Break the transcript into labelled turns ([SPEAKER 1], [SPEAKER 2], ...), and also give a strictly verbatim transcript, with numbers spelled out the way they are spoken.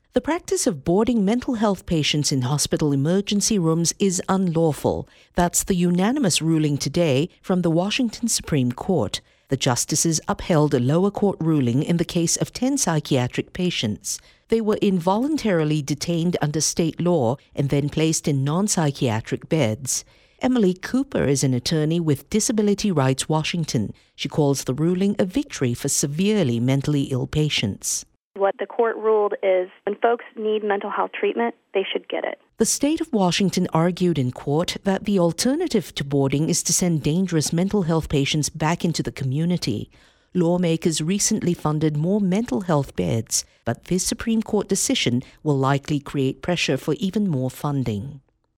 [SPEAKER 1] The practice of boarding mental health patients in hospital emergency rooms is unlawful. That's the unanimous ruling today from the Washington Supreme Court. The justices upheld a lower court ruling in the case of ten psychiatric patients. They were involuntarily detained under state law and then placed in non-psychiatric beds. Emily Cooper is an attorney with Disability Rights Washington. She calls the ruling a victory for severely mentally ill patients.
[SPEAKER 2] What the court ruled is when folks need mental health treatment, they should get it.
[SPEAKER 1] The state of Washington argued in court that the alternative to boarding is to send dangerous mental health patients back into the community. Lawmakers recently funded more mental health beds, but this Supreme Court decision will likely create pressure for even more funding.